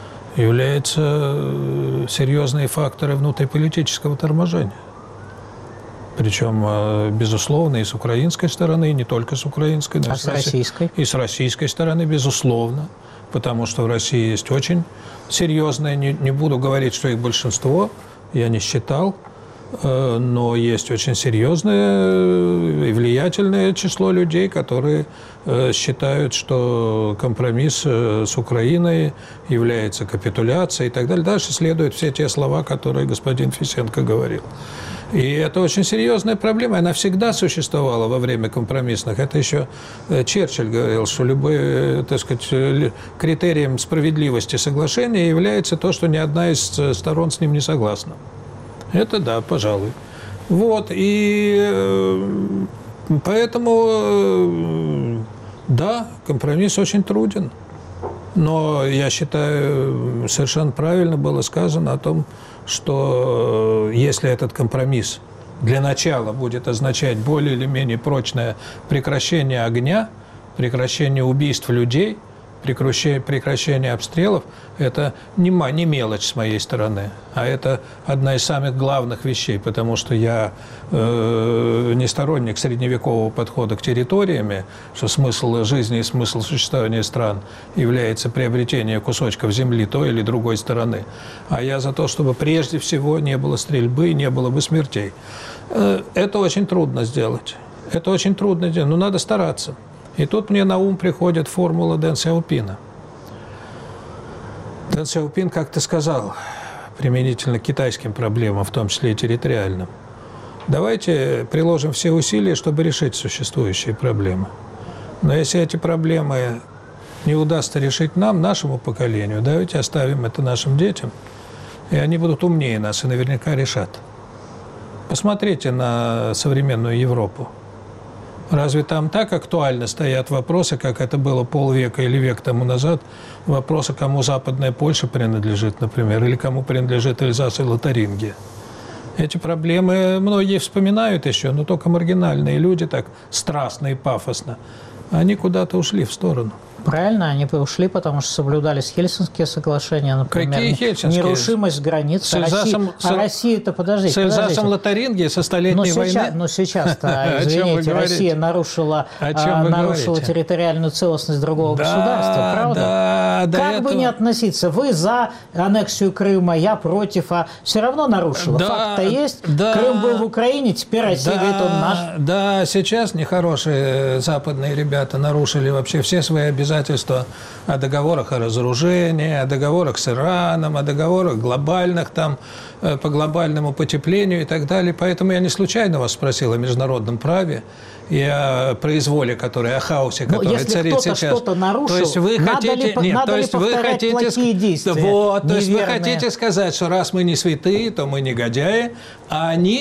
являются серьезные факторы внутриполитического торможения. Причем, безусловно, и с украинской стороны, и не только с украинской, но и с российской. И с российской стороны, безусловно. Потому что в России есть очень серьезное, не буду говорить, что их большинство, я не считал, но есть очень серьезное и влиятельное число людей, которые считают, что компромисс с Украиной является капитуляцией и так далее. Дальше следуют все те слова, которые господин Фисенко говорил. И это очень серьезная проблема. Она всегда существовала во время компромиссных. Это еще Черчилль говорил, что любым, так сказать, критерием справедливости соглашения является то, что ни одна из сторон с ним не согласна. Это да, пожалуй. Вот, и поэтому, да, компромисс очень труден. Но я считаю, совершенно правильно было сказано о том, что если этот компромисс для начала будет означать более или менее прочное прекращение огня, прекращение убийств людей, прекращение обстрелов, это не мелочь с моей стороны, а это одна из самых главных вещей, потому что я не сторонник средневекового подхода к территориями, что смысл жизни и смысл существования стран является приобретение кусочков земли той или другой стороны, а я за то, чтобы прежде всего не было стрельбы, не было бы смертей. Это очень трудно сделать. Это очень трудно сделать, но надо стараться. И тут мне на ум приходит формула Дэн Сяопина. Дэн Сяопин как-то сказал, применительно к китайским проблемам, в том числе и территориальным, давайте приложим все усилия, чтобы решить существующие проблемы. Но если эти проблемы не удастся решить нам, нашему поколению, давайте оставим это нашим детям, и они будут умнее нас и наверняка решат. Посмотрите на современную Европу. Разве там так актуально стоят вопросы, как это было полвека или век тому назад, вопросы, кому Западная Польша принадлежит, например, или кому принадлежит Эльзас и Лотарингия? Эти проблемы многие вспоминают еще, но только маргинальные люди, так страстно и пафосно, они куда-то ушли в сторону. Правильно, они ушли, потому что соблюдались Хельсинские соглашения, например. Какие Хельсинские? Нерушимость границ. А Россия-то, подождите. С Эльзасом Лотарингией со Столетней войны? Но сейчас-то, извините, Россия нарушила территориальную целостность другого государства, правда? Да, как бы не относиться, вы за аннексию Крыма, я против, а все равно нарушила. Факт-то есть. Крым был в Украине, теперь Россия говорит, он наш. Да, сейчас нехорошие западные ребята нарушили вообще все свои обязательства о договорах о разоружении, о договорах с Ираном, о договорах глобальных там, по глобальному потеплению и так далее. Поэтому я не случайно вас спросил о международном праве и о произволе, о хаосе, который царит сейчас. Если кто-то что-то нарушил, то есть вы надо ли повторять плохие действия? Вот, то есть вы хотите сказать, что раз мы не святые, то мы негодяи, а они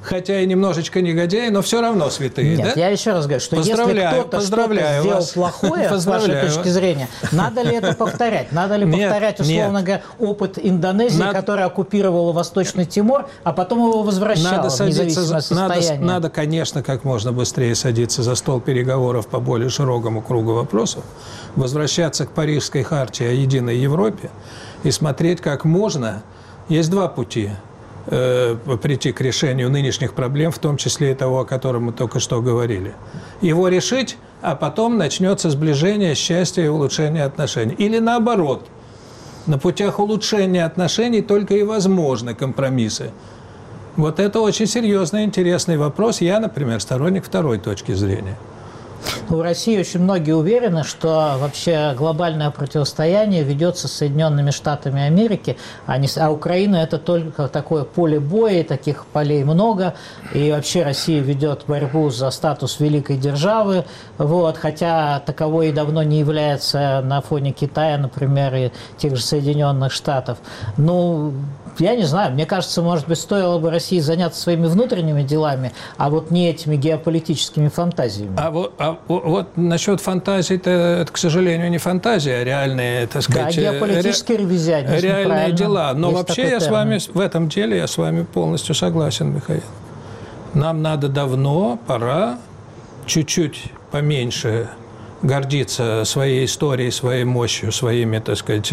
хотя и немножечко негодяи, но все равно святые. Нет, да? я еще раз говорю, что если кто-то что-то сделал плохое, с вашей точки зрения, надо ли это повторять? Надо ли повторять, условно говоря, опыт Индонезии, которая оккупировала Восточный Тимор, а потом его возвращала в независимое состояние? Надо, конечно, как можно быстрее садиться за стол переговоров по более широкому кругу вопросов, возвращаться к Парижской хартии о единой Европе и смотреть, как можно. Есть два пути прийти к решению нынешних проблем, в том числе и того, о котором мы только что говорили. Его решить, а потом начнется сближение, счастье и улучшение отношений. Или наоборот, на путях улучшения отношений только и возможны компромиссы. Вот это очень серьезный, интересный вопрос. Я, например, сторонник второй точки зрения. В России очень многие уверены, что вообще глобальное противостояние ведется с Соединенными Штатами Америки, а Украина – это только такое поле боя, и таких полей много, и вообще Россия ведет борьбу за статус великой державы, вот, хотя таковой и давно не является на фоне Китая, например, и тех же Соединенных Штатов. Ну, я не знаю, мне кажется, может быть, стоило бы России заняться своими внутренними делами, а вот не этими геополитическими фантазиями. Вот насчет фантазий, это, к сожалению, не фантазия, а реальные, так сказать, да, геополитический ревизионизм, реальные дела. Но есть вообще я с вами в этом деле я с вами полностью согласен, Михаил. Нам надо давно, пора чуть-чуть поменьше гордиться своей историей, своей мощью, своими, так сказать,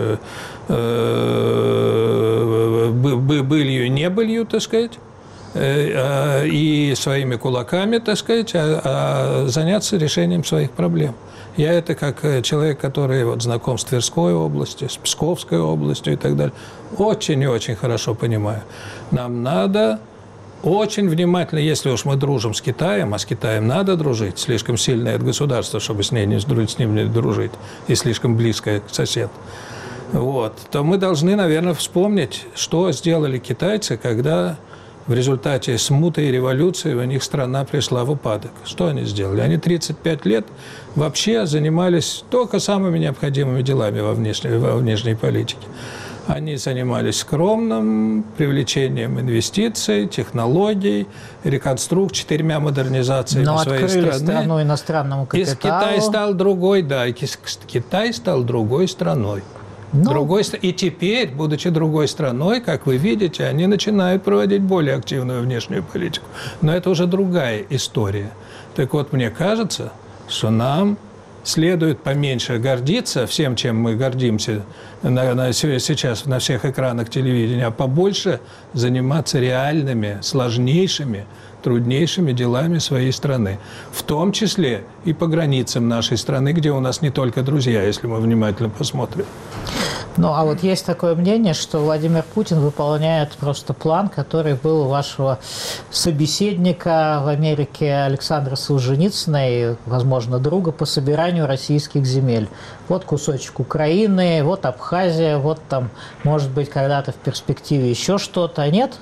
былью и небылью, так сказать, и своими кулаками, так сказать, а заняться решением своих проблем. Я это как человек, который вот знаком с Тверской областью, с Псковской областью и так далее, очень и очень хорошо понимаю. Нам надо очень внимательно, если уж мы дружим с Китаем, а с Китаем надо дружить, слишком сильное это государство, чтобы с ним не дружить, и слишком близкое сосед, вот, то мы должны, наверное, вспомнить, что сделали китайцы, когда в результате смуты и революции у них страна пришла в упадок. Что они сделали? Они 35 лет вообще занимались только самыми необходимыми делами во внешней политике. Они занимались скромным привлечением инвестиций, технологий, реконструкцией, 4 модернизациями своей страны. Но открыли страну иностранному капиталу. Китай стал другой, да, Китай стал другой страной. И теперь, будучи другой страной, как вы видите, они начинают проводить более активную внешнюю политику. Но это уже другая история. Так вот, мне кажется, что нам следует поменьше гордиться всем, чем мы гордимся сейчас на всех экранах телевидения, а побольше заниматься реальными, сложнейшими, труднейшими делами своей страны. В том числе и по границам нашей страны, где у нас не только друзья, если мы внимательно посмотрим. Ну, а вот есть такое мнение, что Владимир Путин выполняет просто план, который был у вашего собеседника в Америке Александра Солженицына и, возможно, друга по собиранию российских земель. Вот кусочек Украины, вот Абхазия, вот там, может быть, когда-то в перспективе еще что-то. Нет?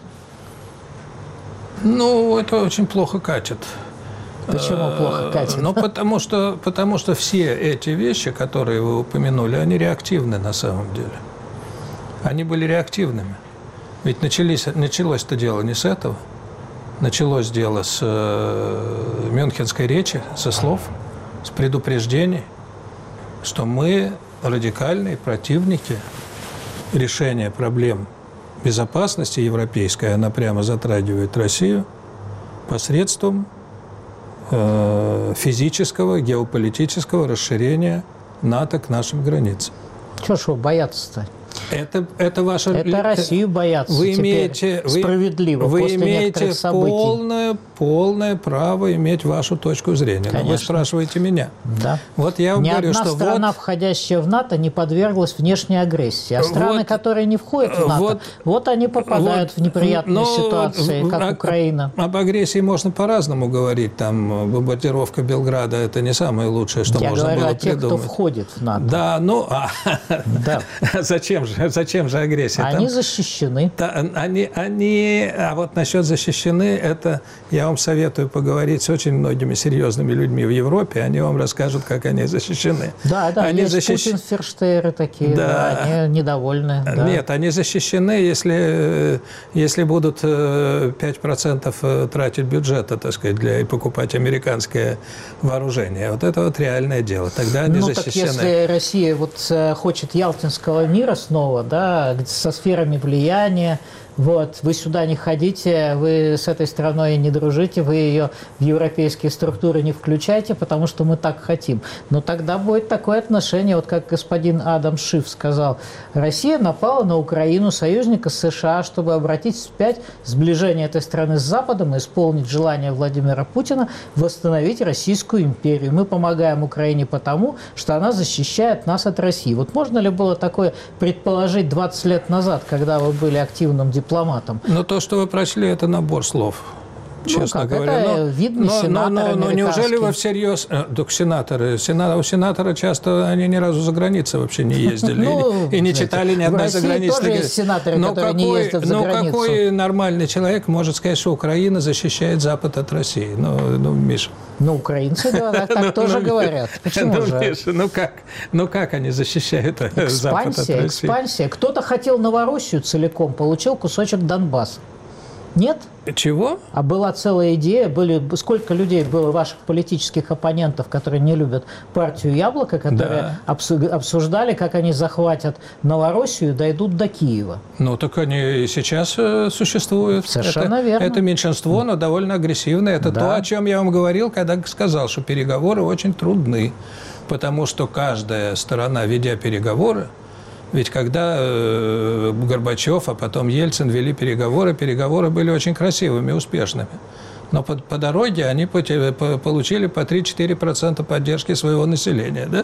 Ну, это очень плохо катит. Почему плохо катит? Ну, потому что все эти вещи, которые вы упомянули, они реактивны на самом деле. Они были реактивными. Ведь началось это дело не с этого. Началось дело с Мюнхенской речи, со слов, с предупреждений, что мы радикальные противники решения проблем безопасности европейской, она прямо затрагивает Россию, посредством физического, геополитического расширения НАТО к нашим границам. Чего ж вы бояться-то? Это ваша... Это Россию боятся вы имеете, справедливо вы после имеете некоторых событий. полное право иметь вашу точку зрения. Но вы спрашиваете меня. Да. Вот я вам говорю, что ни одна страна, входящая в НАТО, не подверглась внешней агрессии. А страны, которые не входят в НАТО, вот они попадают в неприятные ситуации, как Украина. Об агрессии можно по-разному говорить. Там бомбардировка Белграда – это не самое лучшее, что можно было придумать. Я говорю о тех, кто входит в НАТО. Да, ну... Да. Зачем же? Зачем же агрессия? Они защищены. А вот насчет защищены, это я вам советую поговорить с очень многими серьезными людьми в Европе, они вам расскажут, как они защищены. Да, они есть Путин-ферштейры такие, они недовольны. Да. Нет, они защищены, если будут 5% тратить бюджета, так сказать, и покупать американское вооружение. Вот это вот реальное дело. Тогда они защищены. Так если Россия хочет ялтинского мира снова, да, со сферами влияния, вы сюда не ходите, вы с этой страной не дружите, вы ее в европейские структуры не включайте, потому что мы так хотим. Но тогда будет такое отношение, как господин Адам Шиф сказал, Россия напала на Украину, союзника США, чтобы обратить вспять сближение этой страны с Западом и исполнить желание Владимира Путина восстановить Российскую империю. Мы помогаем Украине потому, что она защищает нас от России. Можно ли было такое предположить 20 лет назад, когда вы были активным дипломатом? Но то, что вы прочли, это набор слов. Честно говоря. Это видный сенатор но неужели вы всерьез... Так сенаторы, у сенатора часто они ни разу за границу вообще не ездили и не читали ни одной заграничной... тоже есть сенаторы, которые не ездят за границу. Какой нормальный человек может сказать, что Украина защищает Запад от России? Миша. Украинцы так тоже говорят. Почему же? Миша, как они защищают Запад от России? Экспансия. Кто-то хотел Новороссию целиком, получил кусочек Донбасса. Нет? Чего? А была целая идея, сколько людей было ваших политических оппонентов, которые не любят партию «Яблоко», которые обсуждали, как они захватят Новороссию и дойдут до Киева. Так они и сейчас существуют. Совершенно верно. Это меньшинство, но довольно агрессивное. Это то, о чем я вам говорил, когда сказал, что переговоры очень трудны, потому что каждая сторона, ведя переговоры, ведь когда Горбачев, а потом Ельцин вели переговоры были очень красивыми, успешными. Но по дороге они получили по 3-4% поддержки своего населения, да?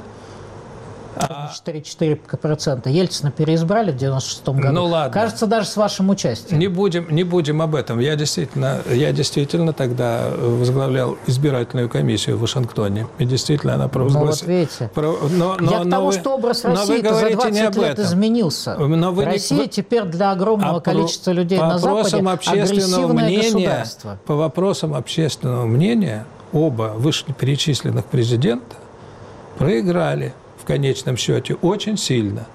4% Ельцина переизбрали в 96-м году. Ну ладно. Кажется, даже с вашим участием. Не будем об этом. Я действительно тогда возглавлял избирательную комиссию в Вашингтоне. И действительно она провозгласила. видите. Я к тому, что образ России за 20 лет изменился. Россия теперь для огромного количества людей на Западе агрессивное государство. По вопросам общественного мнения оба вышеперечисленных президента проиграли в конечном счете очень сильно.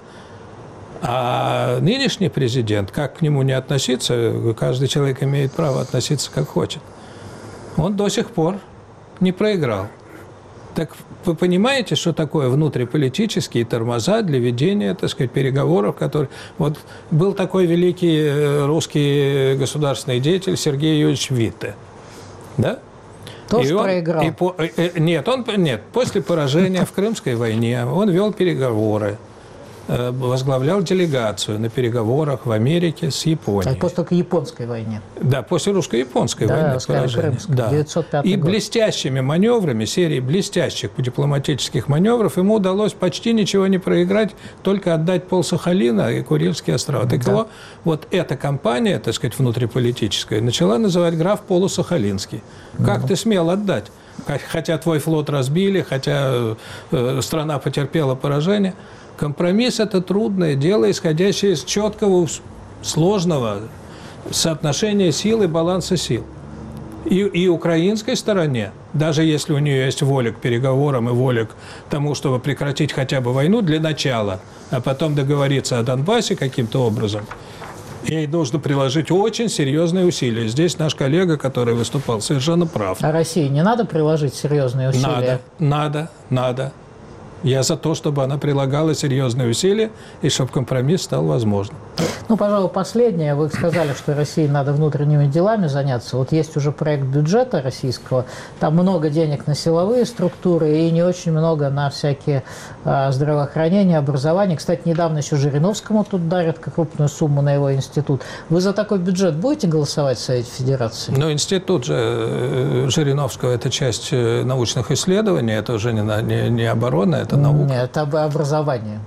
А нынешний президент, как к нему не относиться, каждый человек имеет право относиться как хочет, он до сих пор не проиграл. Так вы понимаете, что такое внутриполитические тормоза для ведения, так сказать, переговоров, которые... был такой великий русский государственный деятель Сергей Юрьевич Витте, да? Тоже проиграл. Нет, после поражения в Крымской войне он вел переговоры, возглавлял делегацию на переговорах в Америке с Японией. После только японской войне. Да, после русско-японской войны. Крымской, 905 И год. блестящими маневрами, серией блестящих дипломатических маневров ему удалось почти ничего не проиграть, только отдать пол-Сахалина и Курильские острова. Так его эта кампания, так сказать, внутриполитическая, начала называть граф Полусахалинский. Как ты смел отдать? Хотя твой флот разбили, хотя страна потерпела поражение. Компромисс – это трудное дело, исходящее из четкого, сложного соотношения сил и баланса сил. И украинской стороне, даже если у нее есть воля к переговорам и воля к тому, чтобы прекратить хотя бы войну для начала, а потом договориться о Донбассе каким-то образом, ей нужно приложить очень серьезные усилия. Здесь наш коллега, который выступал, совершенно прав. А России не надо приложить серьезные усилия? Надо. Я за то, чтобы она прилагала серьезные усилия и чтобы компромисс стал возможным. Пожалуй, последнее. Вы сказали, что России надо внутренними делами заняться. Есть уже проект бюджета российского. Там много денег на силовые структуры и не очень много на всякие здравоохранение, образование. Кстати, недавно еще Жириновскому тут дарят крупную сумму на его институт. Вы за такой бюджет будете голосовать в Совете Федерации? Институт же Жириновского – это часть научных исследований, это уже не оборона, это наука. Нет, это образование.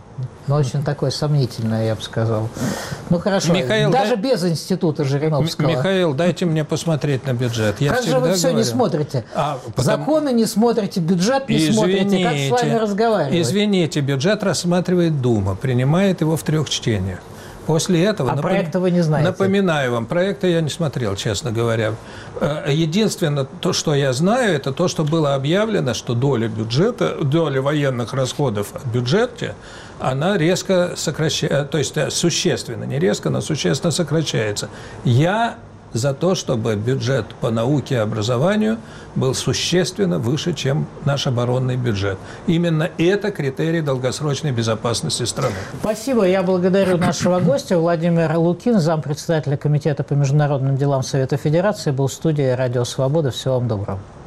Но очень такое сомнительное, я бы сказал. Ну хорошо, Михаил, даже без института Жириновского. Михаил, дайте мне посмотреть на бюджет. Я как же вы все не смотрите? Законы не смотрите, бюджет не смотрите. Как с вами разговаривать? Извините, бюджет рассматривает Дума, принимает его в 3 чтениях. После этого... проекта вы не знаете? Напоминаю вам, проекта я не смотрел, честно говоря. Единственное, то, что я знаю, это то, что было объявлено, что доля бюджета, доля военных расходов в бюджете, она резко сокращается, то есть существенно, не резко, но существенно сокращается. Я за то, чтобы бюджет по науке и образованию был существенно выше, чем наш оборонный бюджет. Именно это критерий долгосрочной безопасности страны. Спасибо. Я благодарю нашего гостя. Владимир Лукин, зампредседателя Комитета по международным делам Совета Федерации, был в студии «Радио Свобода». Всего вам доброго.